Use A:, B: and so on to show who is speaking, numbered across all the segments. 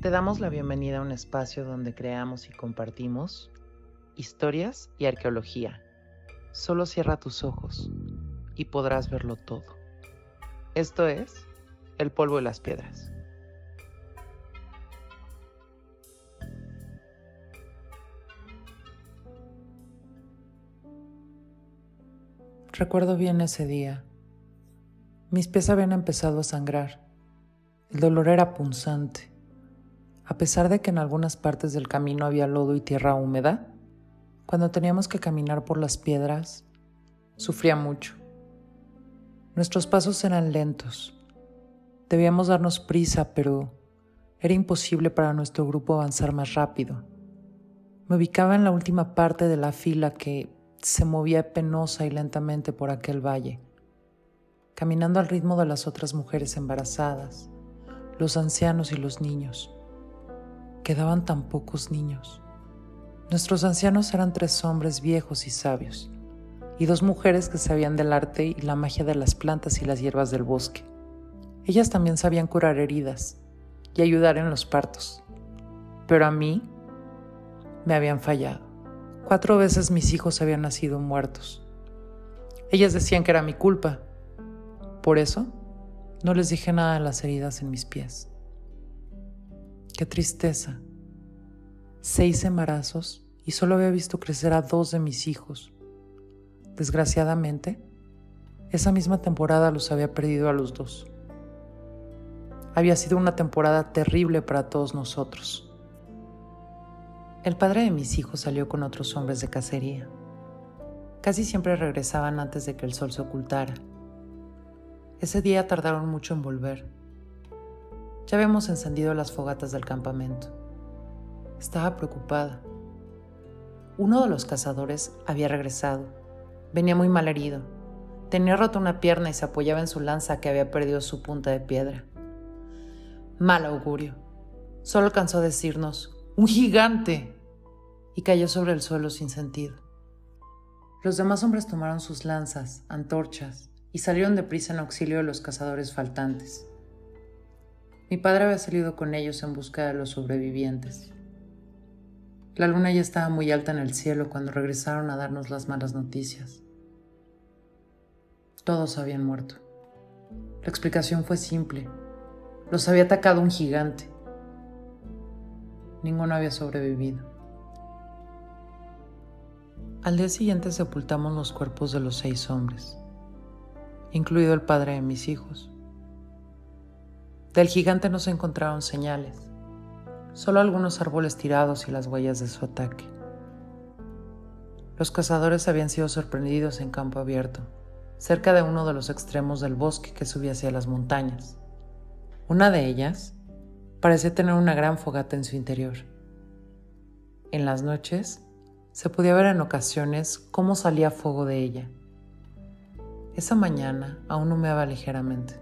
A: Te damos la bienvenida a un espacio donde creamos y compartimos historias y arqueología. Solo cierra tus ojos y podrás verlo todo. Esto es El polvo y las piedras.
B: Recuerdo bien ese día. Mis pies habían empezado a sangrar. El dolor era punzante. A pesar de que en algunas partes del camino había lodo y tierra húmeda, cuando teníamos que caminar por las piedras, sufría mucho. Nuestros pasos eran lentos. Debíamos darnos prisa, pero era imposible para nuestro grupo avanzar más rápido. Me ubicaba en la última parte de la fila que se movía penosa y lentamente por aquel valle, caminando al ritmo de las otras mujeres embarazadas, los ancianos y los niños. Quedaban tan pocos niños. Nuestros ancianos eran 3 hombres viejos y sabios, y 2 mujeres que sabían del arte y la magia de las plantas y las hierbas del bosque. Ellas también sabían curar heridas y ayudar en los partos, pero a mí me habían fallado. 4 veces mis hijos habían nacido muertos. Ellas decían que era mi culpa. Por eso, no les dije nada de las heridas en mis pies. Qué tristeza. 6 embarazos y solo había visto crecer a 2 de mis hijos. Desgraciadamente, esa misma temporada los había perdido a los 2. Había sido una temporada terrible para todos nosotros. El padre de mis hijos salió con otros hombres de cacería. Casi siempre regresaban antes de que el sol se ocultara. Ese día tardaron mucho en volver. Ya habíamos encendido las fogatas del campamento. Estaba preocupada. Uno de los cazadores había regresado. Venía muy mal herido. Tenía rota una pierna y se apoyaba en su lanza que había perdido su punta de piedra. Mal augurio. Solo alcanzó a decirnos: ¡un gigante! Y cayó sobre el suelo sin sentido. Los demás hombres tomaron sus lanzas, antorchas, y salieron deprisa en auxilio de los cazadores faltantes. Mi padre había salido con ellos en busca de los sobrevivientes. La luna ya estaba muy alta en el cielo cuando regresaron a darnos las malas noticias. Todos habían muerto. La explicación fue simple. Los había atacado un gigante. Ninguno había sobrevivido. Al día siguiente sepultamos los cuerpos de los 6 hombres, incluido el padre de mis hijos. Del gigante no se encontraron señales, solo algunos árboles tirados y las huellas de su ataque. Los cazadores habían sido sorprendidos en campo abierto, cerca de uno de los extremos del bosque que subía hacia las montañas. Una de ellas parecía tener una gran fogata en su interior. En las noches se podía ver en ocasiones cómo salía fuego de ella. Esa mañana aún humeaba ligeramente.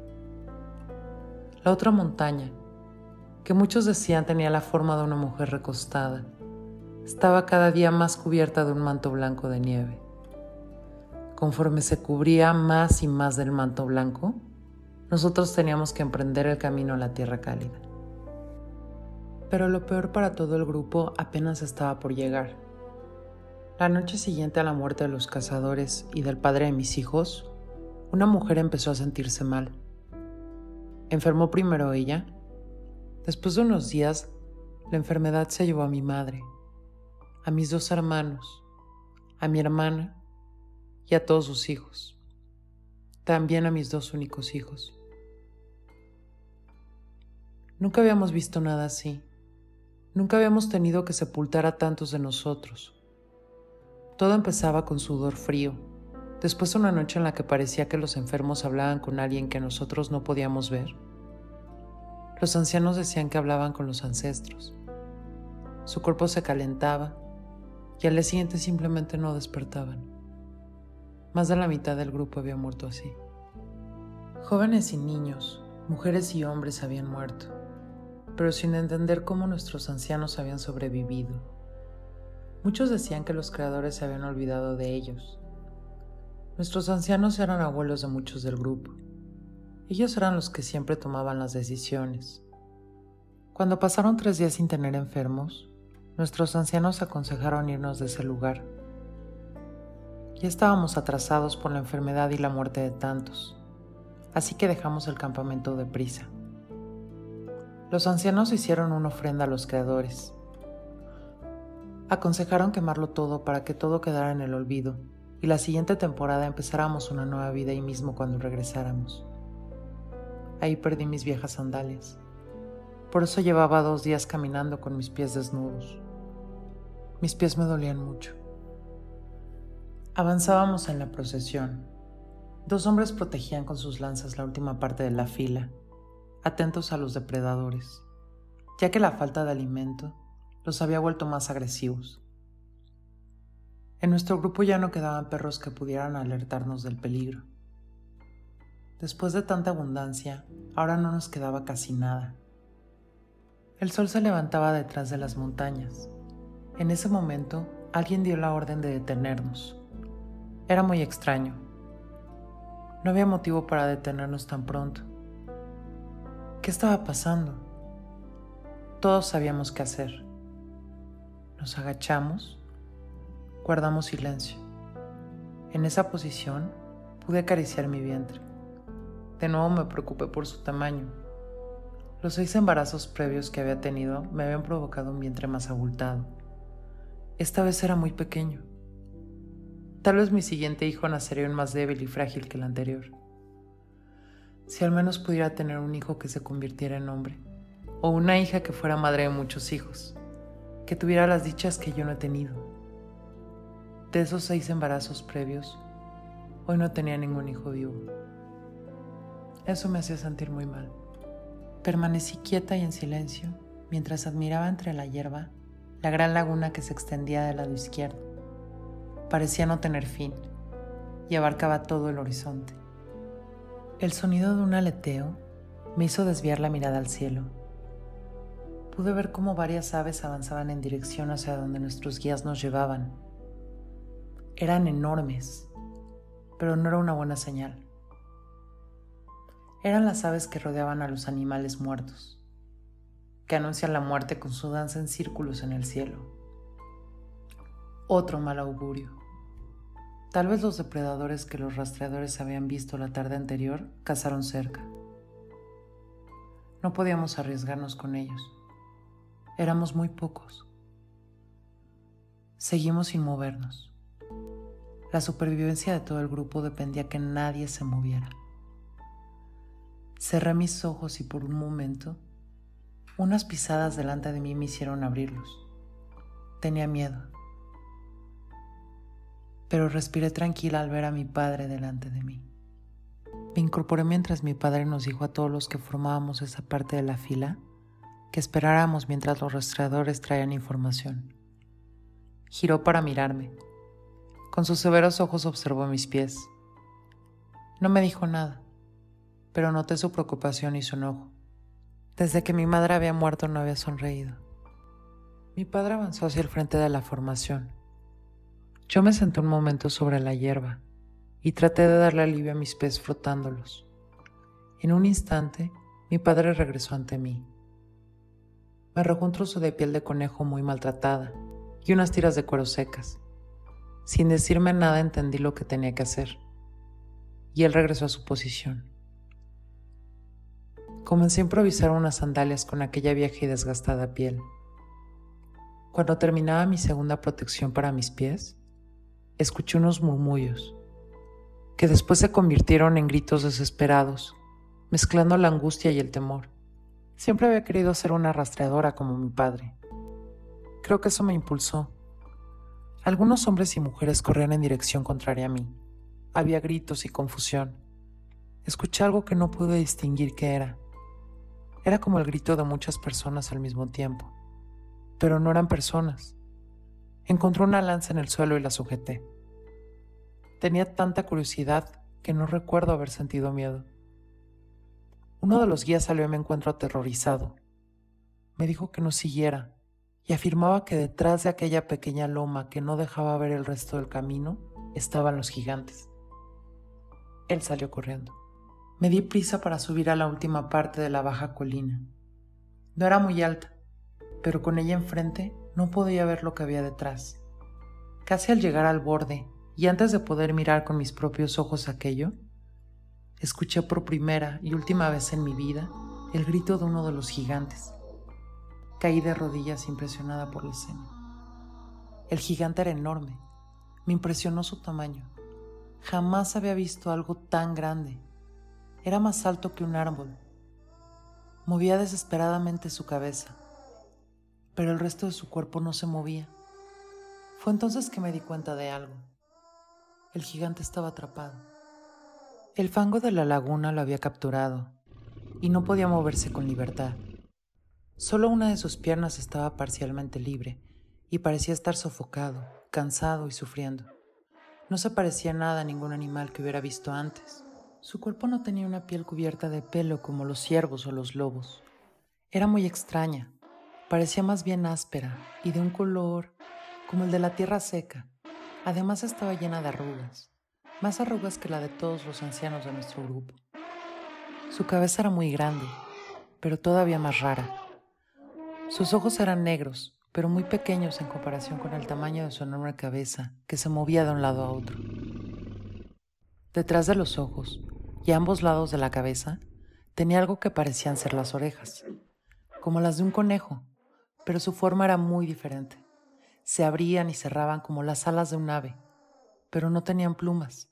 B: La otra montaña, que muchos decían tenía la forma de una mujer recostada, estaba cada día más cubierta de un manto blanco de nieve. Conforme se cubría más y más del manto blanco, nosotros teníamos que emprender el camino a la tierra cálida. Pero lo peor para todo el grupo apenas estaba por llegar. La noche siguiente a la muerte de los cazadores y del padre de mis hijos, una mujer empezó a sentirse mal. Enfermó primero ella. Después de unos días, la enfermedad se llevó a mi madre, a mis 2 hermanos, a mi hermana y a todos sus hijos. También a mis 2 únicos hijos. Nunca habíamos visto nada así. Nunca habíamos tenido que sepultar a tantos de nosotros. Todo empezaba con sudor frío. Después de una noche en la que parecía que los enfermos hablaban con alguien que nosotros no podíamos ver. Los ancianos decían que hablaban con los ancestros. Su cuerpo se calentaba y al día siguiente simplemente no despertaban. Más de la mitad del grupo había muerto así. Jóvenes y niños, mujeres y hombres habían muerto, pero sin entender cómo nuestros ancianos habían sobrevivido. Muchos decían que los creadores se habían olvidado de ellos. Nuestros ancianos eran abuelos de muchos del grupo. Ellos eran los que siempre tomaban las decisiones. Cuando pasaron 3 días sin tener enfermos, nuestros ancianos aconsejaron irnos de ese lugar. Ya estábamos atrasados por la enfermedad y la muerte de tantos, así que dejamos el campamento deprisa. Los ancianos hicieron una ofrenda a los creadores. Aconsejaron quemarlo todo para que todo quedara en el olvido y la siguiente temporada empezáramos una nueva vida ahí mismo cuando regresáramos. Ahí perdí mis viejas sandalias. Por eso llevaba 2 días caminando con mis pies desnudos. Mis pies me dolían mucho. Avanzábamos en la procesión. 2 hombres protegían con sus lanzas la última parte de la fila, atentos a los depredadores, ya que la falta de alimento los había vuelto más agresivos. En nuestro grupo ya no quedaban perros que pudieran alertarnos del peligro. Después de tanta abundancia, ahora no nos quedaba casi nada. El sol se levantaba detrás de las montañas. En ese momento, alguien dio la orden de detenernos. Era muy extraño. No había motivo para detenernos tan pronto. ¿Qué estaba pasando? Todos sabíamos qué hacer. Nos agachamos, guardamos silencio. En esa posición, pude acariciar mi vientre. De nuevo me preocupé por su tamaño. Los 6 embarazos previos que había tenido me habían provocado un vientre más abultado. Esta vez era muy pequeño. Tal vez mi siguiente hijo nacería más débil y frágil que el anterior. Si al menos pudiera tener un hijo que se convirtiera en hombre, o una hija que fuera madre de muchos hijos, que tuviera las dichas que yo no he tenido. De esos 6 embarazos previos, hoy no tenía ningún hijo vivo. Eso me hacía sentir muy mal. Permanecí quieta y en silencio mientras admiraba entre la hierba la gran laguna que se extendía del lado izquierdo. Parecía no tener fin y abarcaba todo el horizonte. El sonido de un aleteo me hizo desviar la mirada al cielo. Pude ver cómo varias aves avanzaban en dirección hacia donde nuestros guías nos llevaban. Eran enormes, pero no era una buena señal. Eran las aves que rodeaban a los animales muertos, que anuncian la muerte con su danza en círculos en el cielo. Otro mal augurio. Tal vez los depredadores que los rastreadores habían visto la tarde anterior cazaron cerca. No podíamos arriesgarnos con ellos. Éramos muy pocos. Seguimos sin movernos. La supervivencia de todo el grupo dependía que nadie se moviera. Cerré mis ojos y por un momento, unas pisadas delante de mí me hicieron abrirlos. Tenía miedo, pero respiré tranquila al ver a mi padre delante de mí. Me incorporé mientras mi padre nos dijo a todos los que formábamos esa parte de la fila que esperáramos mientras los rastreadores traían información. Giró para mirarme. Con sus severos ojos observó mis pies. No me dijo nada, pero noté su preocupación y su enojo. Desde que mi madre había muerto no había sonreído. Mi padre avanzó hacia el frente de la formación. Yo me senté un momento sobre la hierba y traté de darle alivio a mis pies frotándolos. En un instante, mi padre regresó ante mí. Me arrojó un trozo de piel de conejo muy maltratada y unas tiras de cuero secas. Sin decirme nada entendí lo que tenía que hacer, y él regresó a su posición. Comencé a improvisar unas sandalias con aquella vieja y desgastada piel. Cuando terminaba mi segunda protección para mis pies, escuché unos murmullos, que después se convirtieron en gritos desesperados, mezclando la angustia y el temor. Siempre había querido ser una rastreadora como mi padre. Creo que eso me impulsó. Algunos hombres y mujeres corrían en dirección contraria a mí. Había gritos y confusión. Escuché algo que no pude distinguir qué era. Era como el grito de muchas personas al mismo tiempo, pero no eran personas. Encontré una lanza en el suelo y la sujeté. Tenía tanta curiosidad que no recuerdo haber sentido miedo. Uno de los guías salió a mi encuentro aterrorizado. Me dijo que no siguiera y afirmaba que detrás de aquella pequeña loma que no dejaba ver el resto del camino estaban los gigantes. Él salió corriendo. Me di prisa para subir a la última parte de la baja colina. No era muy alta, pero con ella enfrente no podía ver lo que había detrás. Casi al llegar al borde, y antes de poder mirar con mis propios ojos aquello, escuché por primera y última vez en mi vida el grito de uno de los gigantes. Caí de rodillas impresionada por la escena. El gigante era enorme. Me impresionó su tamaño. Jamás había visto algo tan grande. Era más alto que un árbol. Movía desesperadamente su cabeza, pero el resto de su cuerpo no se movía. Fue entonces que me di cuenta de algo. El gigante estaba atrapado. El fango de la laguna lo había capturado y no podía moverse con libertad. Solo una de sus piernas estaba parcialmente libre y parecía estar sofocado, cansado y sufriendo. No se parecía nada a ningún animal que hubiera visto antes. Su cuerpo no tenía una piel cubierta de pelo como los ciervos o los lobos. Era muy extraña, parecía más bien áspera y de un color como el de la tierra seca. Además estaba llena de arrugas, más arrugas que la de todos los ancianos de nuestro grupo. Su cabeza era muy grande, pero todavía más rara. Sus ojos eran negros, pero muy pequeños en comparación con el tamaño de su enorme cabeza, que se movía de un lado a otro. Detrás de los ojos, y a ambos lados de la cabeza, tenía algo que parecían ser las orejas, como las de un conejo, pero su forma era muy diferente. Se abrían y cerraban como las alas de un ave, pero no tenían plumas.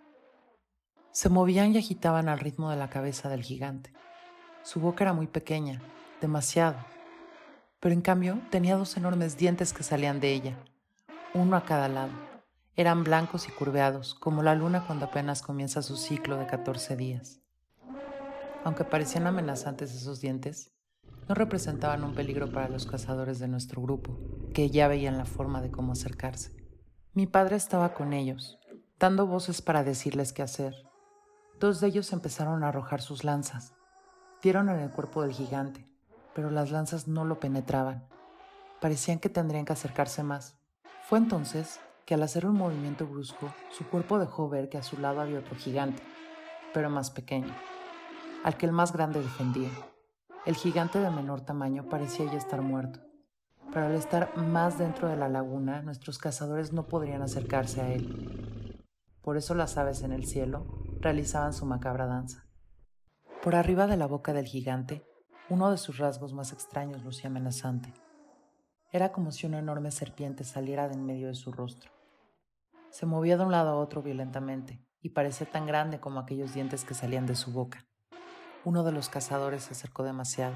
B: Se movían y agitaban al ritmo de la cabeza del gigante. Su boca era muy pequeña, demasiado, pero en cambio tenía dos enormes dientes que salían de ella, uno a cada lado. Eran blancos y curveados, como la luna cuando apenas comienza su ciclo de 14 días. Aunque parecían amenazantes esos dientes, no representaban un peligro para los cazadores de nuestro grupo, que ya veían la forma de cómo acercarse. Mi padre estaba con ellos, dando voces para decirles qué hacer. Dos de ellos empezaron a arrojar sus lanzas. Dieron en el cuerpo del gigante, pero las lanzas no lo penetraban. Parecían que tendrían que acercarse más. Fue entonces que al hacer un movimiento brusco, su cuerpo dejó ver que a su lado había otro gigante, pero más pequeño, al que el más grande defendía. El gigante de menor tamaño parecía ya estar muerto, pero al estar más dentro de la laguna, nuestros cazadores no podrían acercarse a él. Por eso las aves en el cielo realizaban su macabra danza. Por arriba de la boca del gigante, uno de sus rasgos más extraños lucía amenazante. Era como si una enorme serpiente saliera de en medio de su rostro. Se movía de un lado a otro violentamente y parecía tan grande como aquellos dientes que salían de su boca. Uno de los cazadores se acercó demasiado.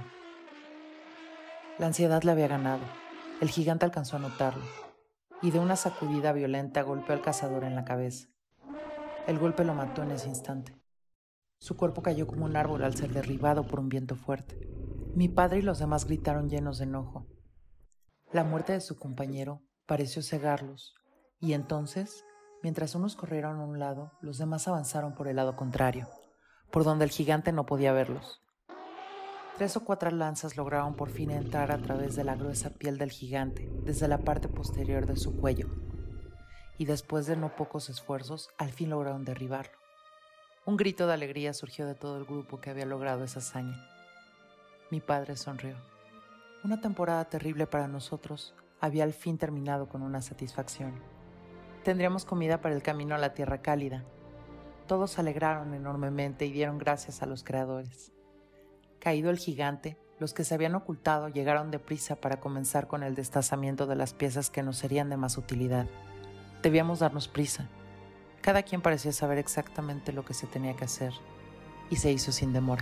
B: La ansiedad le había ganado. El gigante alcanzó a notarlo y de una sacudida violenta golpeó al cazador en la cabeza. El golpe lo mató en ese instante. Su cuerpo cayó como un árbol al ser derribado por un viento fuerte. Mi padre y los demás gritaron llenos de enojo. La muerte de su compañero pareció cegarlos, y entonces, mientras unos corrieron a un lado, los demás avanzaron por el lado contrario, por donde el gigante no podía verlos. 3 o 4 lanzas lograron por fin entrar a través de la gruesa piel del gigante, desde la parte posterior de su cuello, y después de no pocos esfuerzos, al fin lograron derribarlo. Un grito de alegría surgió de todo el grupo que había logrado esa hazaña. Mi padre sonrió. Una temporada terrible para nosotros había al fin terminado con una satisfacción. Tendríamos comida para el camino a la tierra cálida. Todos se alegraron enormemente y dieron gracias a los creadores. Caído el gigante, los que se habían ocultado llegaron deprisa para comenzar con el destazamiento de las piezas que nos serían de más utilidad. Debíamos darnos prisa. Cada quien parecía saber exactamente lo que se tenía que hacer, y se hizo sin demora.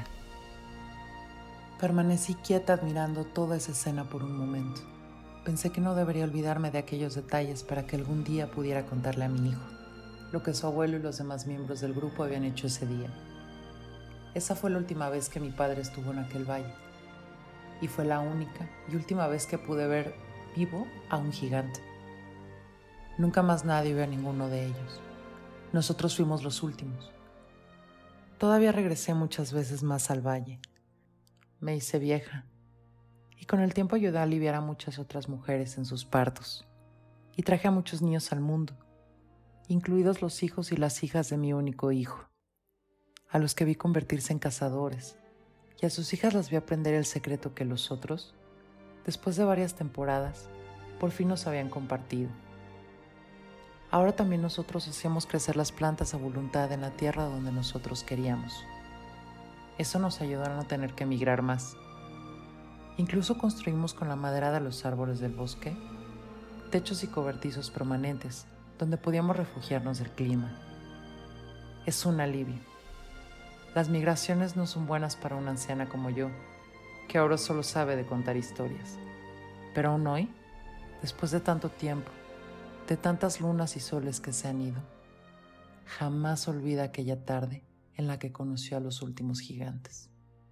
B: Permanecí quieta admirando toda esa escena por un momento. Pensé que no debería olvidarme de aquellos detalles para que algún día pudiera contarle a mi hijo lo que su abuelo y los demás miembros del grupo habían hecho ese día. Esa fue la última vez que mi padre estuvo en aquel valle, y fue la única y última vez que pude ver vivo a un gigante. Nunca más nadie vio a ninguno de ellos. Nosotros fuimos los últimos. Todavía regresé muchas veces más al valle. Me hice vieja, y con el tiempo ayudé a aliviar a muchas otras mujeres en sus partos, y traje a muchos niños al mundo, incluidos los hijos y las hijas de mi único hijo, a los que vi convertirse en cazadores, y a sus hijas las vi aprender el secreto que los otros, después de varias temporadas, por fin nos habían compartido. Ahora también nosotros hacíamos crecer las plantas a voluntad en la tierra donde nosotros queríamos. Eso nos ayudó a no tener que emigrar más. Incluso construimos con la madera de los árboles del bosque techos y cobertizos permanentes donde podíamos refugiarnos del clima. Es un alivio. Las migraciones no son buenas para una anciana como yo, que ahora solo sabe de contar historias. Pero aún hoy, después de tanto tiempo, de tantas lunas y soles que se han ido, jamás olvida aquella tarde en la que conoció a los últimos gigantes.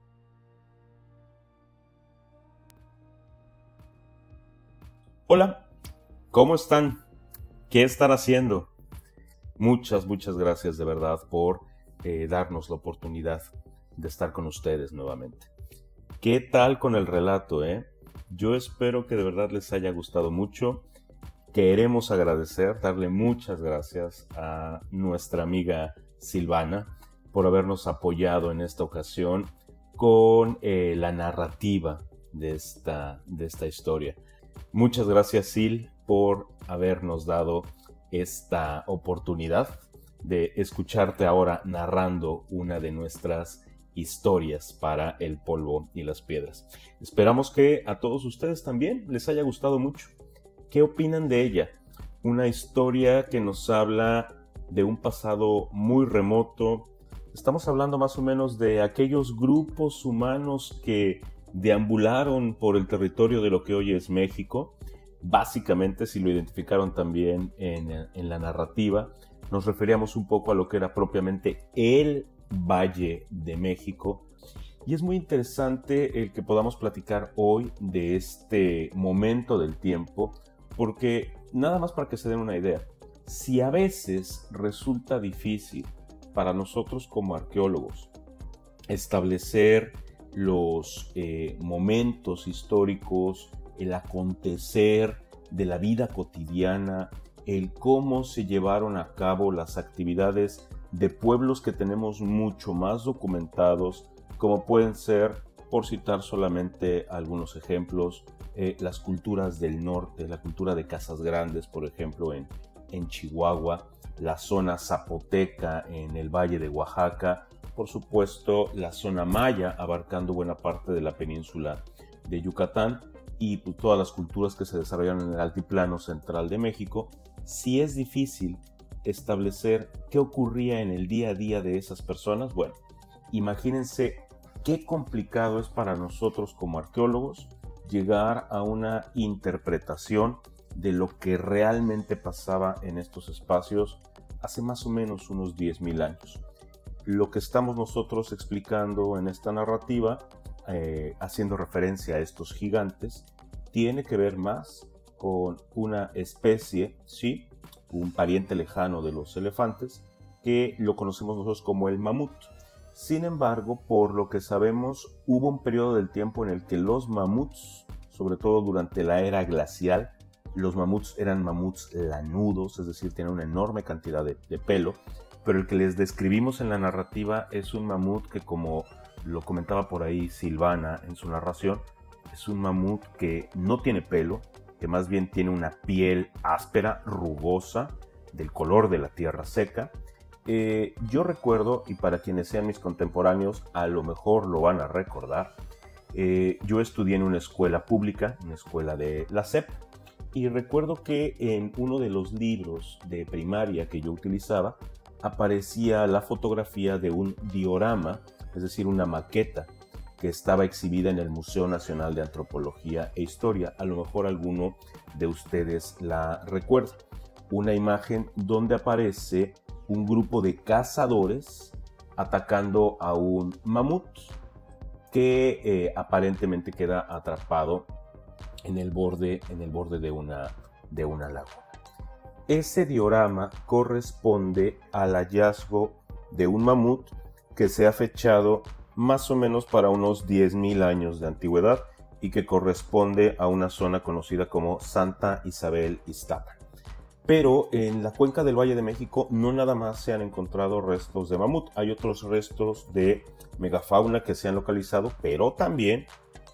C: Hola, ¿cómo están? ¿Qué están haciendo? Muchas gracias de verdad por darnos la oportunidad de estar con ustedes nuevamente. ¿Qué tal con el relato, Yo espero que de verdad les haya gustado mucho. Queremos agradecer, darle muchas gracias a nuestra amiga Silvana por habernos apoyado en esta ocasión con la narrativa de esta historia. Muchas gracias, Sil, por habernos dado esta oportunidad de escucharte ahora narrando una de nuestras historias para El polvo y las piedras. Esperamos que a todos ustedes también les haya gustado mucho. ¿Qué opinan de ella? Una historia que nos habla de un pasado muy remoto. Estamos hablando más o menos de aquellos grupos humanos que deambularon por el territorio de lo que hoy es México. Básicamente, si lo identificaron también en la narrativa, nos referíamos un poco a lo que era propiamente el Valle de México. Y es muy interesante el que podamos platicar hoy de este momento del tiempo, porque nada más para que se den una idea, si a veces resulta difícil para nosotros como arqueólogos establecer los momentos históricos, el acontecer de la vida cotidiana, el cómo se llevaron a cabo las actividades de pueblos que tenemos mucho más documentados, como pueden ser, por citar solamente algunos ejemplos, las culturas del norte, la cultura de Casas Grandes, por ejemplo, en Chihuahua, la zona zapoteca en el Valle de Oaxaca, por supuesto la zona maya abarcando buena parte de la península de Yucatán y todas las culturas que se desarrollan en el altiplano central de México. Si es difícil establecer qué ocurría en el día a día de esas personas, bueno, imagínense qué complicado es para nosotros como arqueólogos llegar a una interpretación de lo que realmente pasaba en estos espacios hace más o menos unos 10,000 años. Lo que estamos nosotros explicando en esta narrativa, haciendo referencia a estos gigantes, tiene que ver más con una especie, sí, un pariente lejano de los elefantes, que lo conocemos nosotros como el mamut. Sin embargo, por lo que sabemos, hubo un periodo del tiempo en el que los mamuts, sobre todo durante la era glacial, los mamuts eran mamuts lanudos, es decir, tienen una enorme cantidad de pelo, pero el que les describimos en la narrativa es un mamut que, como lo comentaba por ahí Silvana en su narración, es un mamut que no tiene pelo, que más bien tiene una piel áspera, rugosa, del color de la tierra seca. Yo recuerdo, y para quienes sean mis contemporáneos a lo mejor lo van a recordar, yo estudié en una escuela pública, una escuela de la SEP, y recuerdo que en uno de los libros de primaria que yo utilizaba aparecía la fotografía de un diorama, es decir, una maqueta que estaba exhibida en el Museo Nacional de Antropología e Historia. A lo mejor alguno de ustedes la recuerda. Una imagen donde aparece un grupo de cazadores atacando a un mamut que aparentemente queda atrapado en el borde de una laguna. Ese diorama corresponde al hallazgo de un mamut que se ha fechado más o menos para unos 10,000 años de antigüedad y que corresponde a una zona conocida como Santa Isabel Iztapan. Pero en la cuenca del Valle de México no nada más se han encontrado restos de mamut, hay otros restos de megafauna que se han localizado, pero también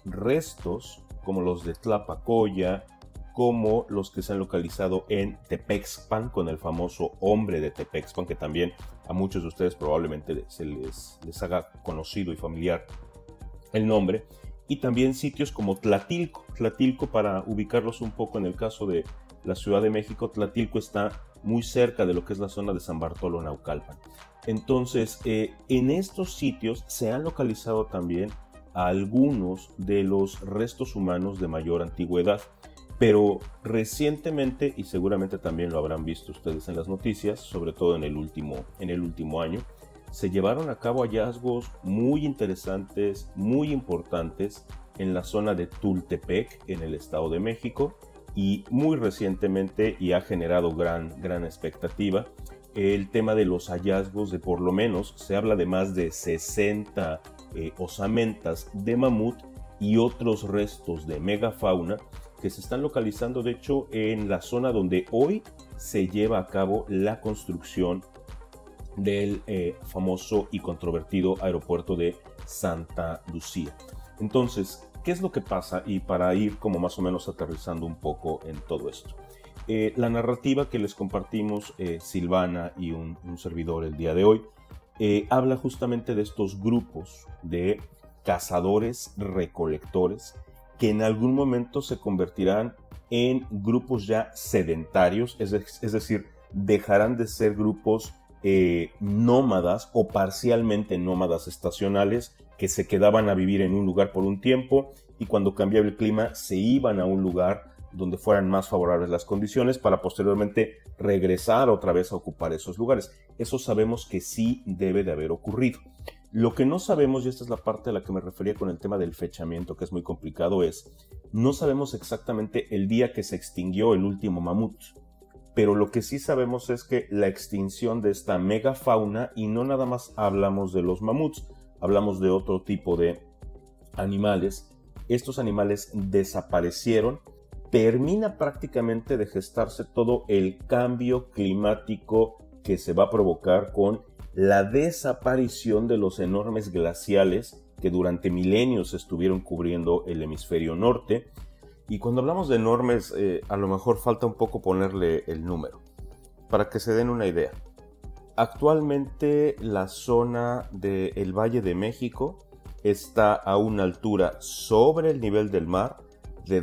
C: restos como los de Tlapacoya, como los que se han localizado en Tepexpan, con el famoso hombre de Tepexpan, que también a muchos de ustedes probablemente se les haga conocido y familiar el nombre, y también sitios como Tlatilco. Tlatilco, para ubicarlos un poco en el caso de la Ciudad de México, Tlatilco está muy cerca de lo que es la zona de San Bartolo, Naucalpan. Entonces, en estos sitios se han localizado también algunos de los restos humanos de mayor antigüedad, pero recientemente, y seguramente también lo habrán visto ustedes en las noticias, sobre todo en el último año, se llevaron a cabo hallazgos muy interesantes, muy importantes en la zona de Tultepec, en el Estado de México, y muy recientemente, y ha generado gran expectativa, el tema de los hallazgos de, por lo menos, se habla de más de 60 osamentas de mamut y otros restos de megafauna que se están localizando, de hecho, en la zona donde hoy se lleva a cabo la construcción del famoso y controvertido aeropuerto de Santa Lucía. Entonces, ¿qué es lo que pasa? Y para ir como más o menos aterrizando un poco en todo esto. La narrativa que les compartimos Silvana y un servidor el día de hoy habla justamente de estos grupos de cazadores recolectores que en algún momento se convertirán en grupos ya sedentarios, es decir, dejarán de ser grupos nómadas o parcialmente nómadas estacionales que se quedaban a vivir en un lugar por un tiempo y cuando cambiaba el clima se iban a un lugar donde fueran más favorables las condiciones para posteriormente regresar otra vez a ocupar esos lugares. Eso sabemos que sí debe de haber ocurrido. Lo que no sabemos, y esta es la parte a la que me refería con el tema del fechamiento, que es muy complicado, es no sabemos exactamente el día que se extinguió el último mamut. Pero lo que sí sabemos es que la extinción de esta megafauna, y no nada más hablamos de los mamuts, hablamos de otro tipo de animales, estos animales desaparecieron, termina prácticamente de gestarse todo el cambio climático que se va a provocar con la desaparición de los enormes glaciales que durante milenios estuvieron cubriendo el hemisferio norte. Y cuando hablamos de enormes, a lo mejor falta un poco ponerle el número, para que se den una idea. Actualmente la zona del Valle de México está a una altura sobre el nivel del mar de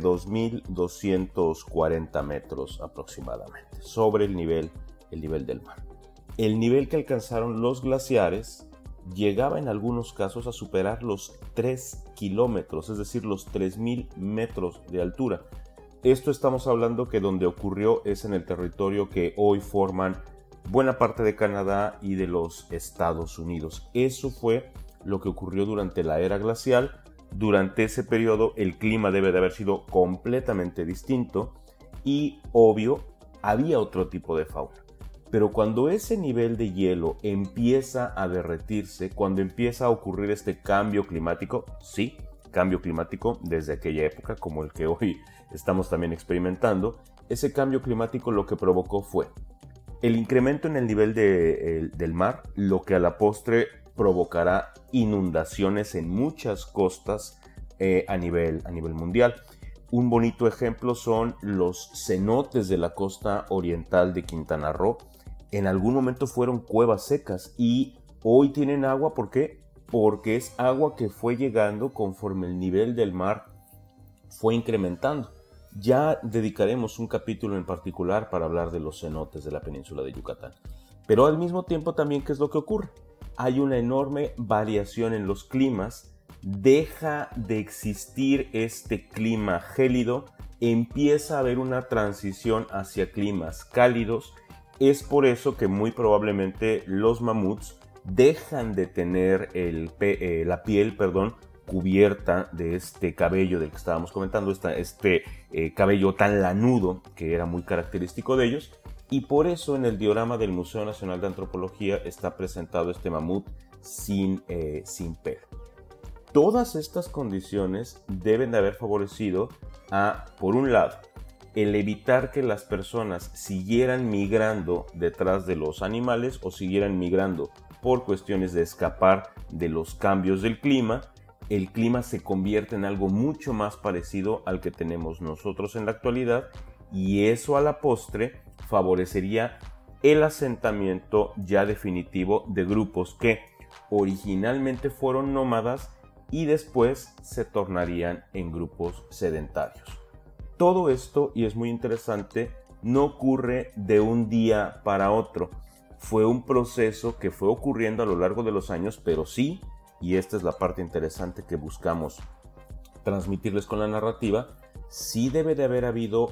C: 2.240 metros aproximadamente, sobre el nivel del mar. El nivel que alcanzaron los glaciares llegaba en algunos casos a superar los 3 kilómetros, es decir, los 3.000 metros de altura. Esto estamos hablando que donde ocurrió es en el territorio que hoy forman buena parte de Canadá y de los Estados Unidos. Eso fue lo que ocurrió durante la era glacial. Durante ese periodo el clima debe de haber sido completamente distinto y, obvio, había otro tipo de fauna. Pero cuando ese nivel de hielo empieza a derretirse, cuando empieza a ocurrir este cambio climático, sí, cambio climático desde aquella época, como el que hoy estamos también experimentando, ese cambio climático lo que provocó fue el incremento en el nivel del mar, lo que a la postre provocará inundaciones en muchas costas a nivel mundial. Un bonito ejemplo son los cenotes de la costa oriental de Quintana Roo. En algún momento fueron cuevas secas y hoy tienen agua. ¿Por qué? Porque es agua que fue llegando conforme el nivel del mar fue incrementando. Ya dedicaremos un capítulo en particular para hablar de los cenotes de la península de Yucatán. Pero al mismo tiempo también, ¿qué es lo que ocurre? Hay una enorme variación en los climas, deja de existir este clima gélido, empieza a haber una transición hacia climas cálidos. Es por eso que muy probablemente los mamuts dejan de tener la piel cubierta de este cabello del que estábamos comentando, este cabello tan lanudo que era muy característico de ellos. Y por eso en el diorama del Museo Nacional de Antropología está presentado este mamut sin pelo. Todas estas condiciones deben de haber favorecido a, por un lado, el evitar que las personas siguieran migrando detrás de los animales o siguieran migrando por cuestiones de escapar de los cambios del clima, el clima se convierte en algo mucho más parecido al que tenemos nosotros en la actualidad, y eso a la postre favorecería el asentamiento ya definitivo de grupos que originalmente fueron nómadas y después se tornarían en grupos sedentarios. Todo esto, y es muy interesante, no ocurre de un día para otro. Fue un proceso que fue ocurriendo a lo largo de los años, pero sí, y esta es la parte interesante que buscamos transmitirles con la narrativa, sí debe de haber habido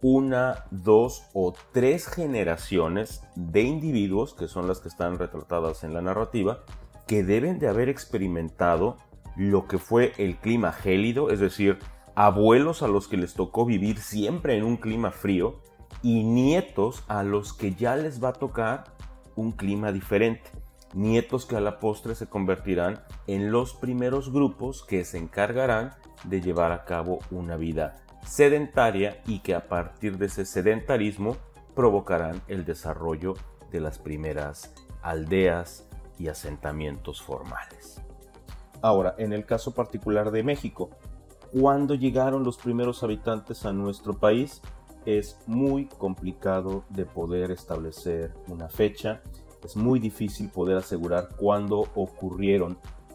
C: 1, 2 o 3 generaciones de individuos, que son las que están retratadas en la narrativa, que deben de haber experimentado lo que fue el clima gélido, es decir, abuelos a los que les tocó vivir siempre en un clima frío y nietos a los que ya les va a tocar un clima diferente. Nietos que a la postre se convertirán en los primeros grupos que se encargarán de llevar a cabo una vida sedentaria y que a partir de ese sedentarismo provocarán el desarrollo de las primeras aldeas y asentamientos formales. Ahora, en el caso particular de México, ¿cuándo llegaron los primeros habitantes a nuestro país? Es muy complicado de poder establecer una fecha. Es muy difícil poder asegurar cuándo ocurrieron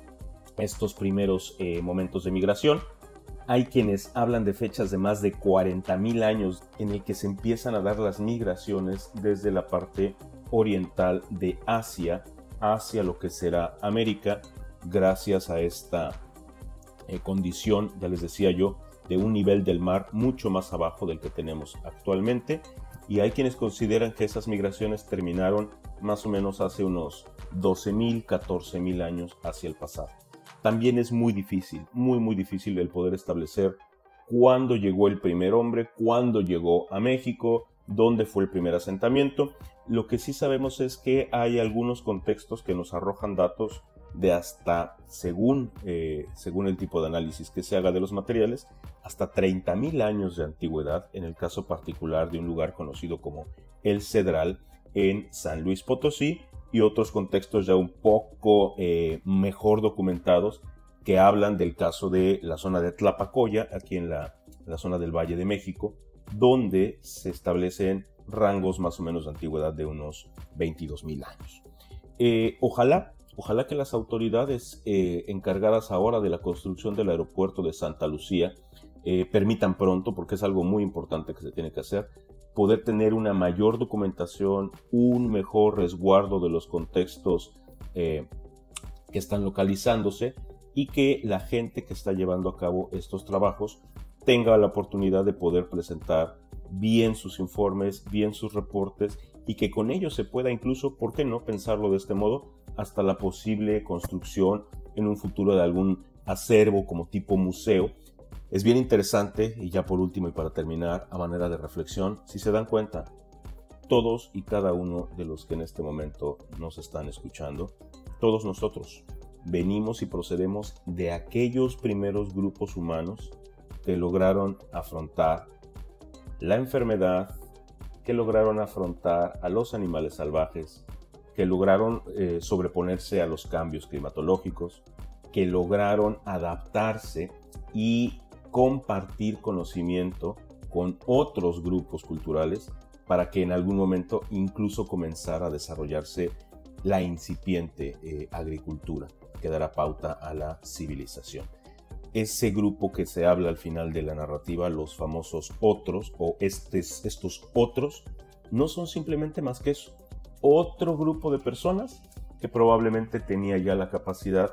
C: estos primeros momentos de migración. Hay quienes hablan de fechas de más de 40,000 años en el que se empiezan a dar las migraciones desde la parte oriental de Asia hacia lo que será América, gracias a esta condición, ya les decía yo, de un nivel del mar mucho más abajo del que tenemos actualmente. Y hay quienes consideran que esas migraciones terminaron más o menos hace unos 12,000, 14,000 años hacia el pasado. También es muy difícil, muy difícil el poder establecer cuándo llegó el primer hombre, cuándo llegó a México, dónde fue el primer asentamiento. Lo que sí sabemos es que hay algunos contextos que nos arrojan datos de hasta, según el tipo de análisis que se haga de los materiales, hasta 30,000 años de antigüedad, en el caso particular de un lugar conocido como El Cedral en San Luis Potosí, y otros contextos ya un poco mejor documentados que hablan del caso de la zona de Tlapacoya, aquí en la zona del Valle de México, donde se establecen rangos más o menos de antigüedad de unos 22,000 años. Ojalá que las autoridades encargadas ahora de la construcción del aeropuerto de Santa Lucía permitan pronto, porque es algo muy importante que se tiene que hacer, poder tener una mayor documentación, un mejor resguardo de los contextos que están localizándose, y que la gente que está llevando a cabo estos trabajos tenga la oportunidad de poder presentar bien sus informes, bien sus reportes, y que con ellos se pueda incluso, ¿por qué no pensarlo de este modo?, hasta la posible construcción en un futuro de algún acervo como tipo museo. Es bien interesante, y ya por último y para terminar, a manera de reflexión, si se dan cuenta, todos y cada uno de los que en este momento nos están escuchando, todos nosotros venimos y procedemos de aquellos primeros grupos humanos que lograron afrontar la enfermedad, que lograron afrontar a los animales salvajes, que lograron sobreponerse a los cambios climatológicos, que lograron adaptarse y compartir conocimiento con otros grupos culturales para que en algún momento incluso comenzara a desarrollarse la incipiente agricultura que dará pauta a la civilización. Ese grupo que se habla al final de la narrativa, los famosos otros o estos otros, no son simplemente más que eso, otro grupo de personas que probablemente tenía ya la capacidad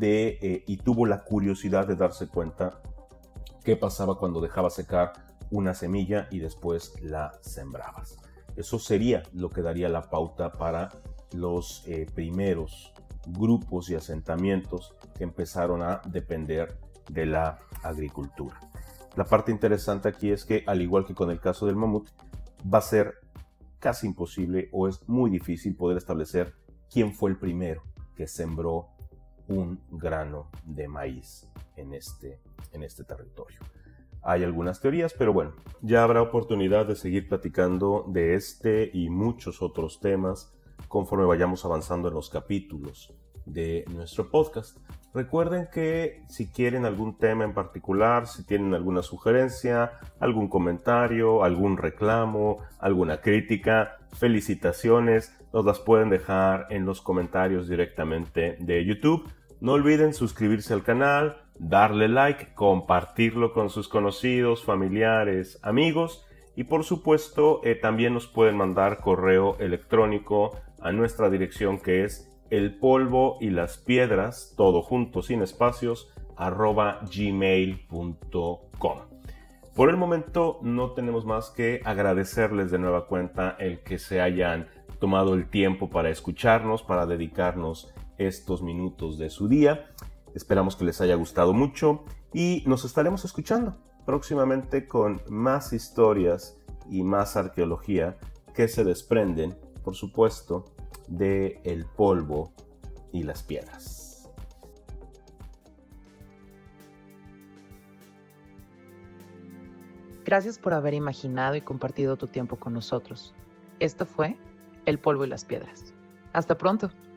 C: y tuvo la curiosidad de darse cuenta qué pasaba cuando dejabas secar una semilla y después la sembrabas. Eso sería lo que daría la pauta para los primeros grupos y asentamientos que empezaron a depender de la agricultura. La parte interesante aquí es que, al igual que con el caso del mamut, va a ser casi imposible o es muy difícil poder establecer quién fue el primero que sembró un grano de maíz en este territorio. hay algunas teorías, pero bueno, ya habrá oportunidad de seguir platicando de este y muchos otros temas conforme vayamos avanzando en los capítulos de nuestro podcast. Recuerden que si quieren algún tema en particular, si tienen alguna sugerencia, algún comentario, algún reclamo, alguna crítica, felicitaciones, nos las pueden dejar en los comentarios directamente de YouTube. No olviden suscribirse al canal, darle like, compartirlo con sus conocidos, familiares, amigos y por supuesto también nos pueden mandar correo electrónico a nuestra dirección que es elpolvoylaspiedras, todo junto sin espacios, @gmail.com. Por el momento no tenemos más que agradecerles de nueva cuenta el que se hayan tomado el tiempo para escucharnos, para dedicarnos estos minutos de su día. Esperamos que les haya gustado mucho y nos estaremos escuchando próximamente con más historias y más arqueología que se desprenden, por supuesto, de el polvo y las piedras.
A: Gracias por haber imaginado y compartido tu tiempo con nosotros. Esto fue El polvo y las piedras. Hasta pronto.